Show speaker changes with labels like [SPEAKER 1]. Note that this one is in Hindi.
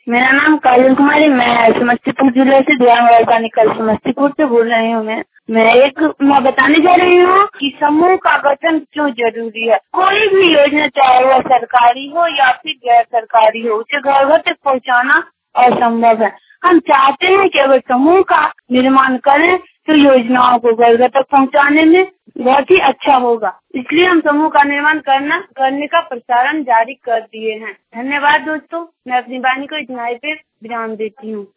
[SPEAKER 1] मेरा नाम काजल कुमारी, मैं समस्तीपुर जिले से निकल समस्तीपुर से बोल रही हूँ। मैं बताने जा रही हूँ कि समूह का गठन क्यों जरूरी है। कोई भी योजना, चाहे वह सरकारी हो या फिर गैर सरकारी हो, उसे घर घर तक पहुँचाना असंभव है। हम चाहते हैं कि अगर समूह का निर्माण करें तो योजनाओं को घर घर तक पहुँचाने में बहुत ही अच्छा होगा। इसलिए हम समूह का निर्माण करने का प्रसारण जारी कर दिए हैं। धन्यवाद दोस्तों, मैं अपनी वाणी को इतना ही पे विराम देती हूँ।